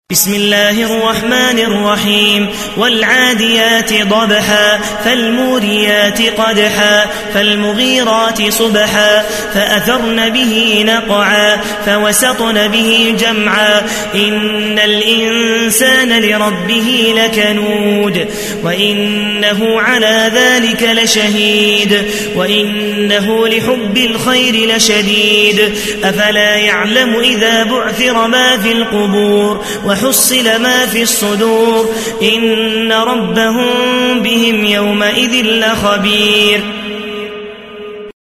بسم الله الرحمن الرحيم والعاديات ضبحا فالموريات قدحا فالمغيرات صبحا فأثرن به نقعا فوسطن به جمعا إن الإنسان لربه لكنود وإنه على ذلك لشهيد وإنه لحب الخير لشديد أفلا يعلم إذا بعثر ما في القبور وحصل ما في الصدور إن ربهم بهم يومئذ لخبير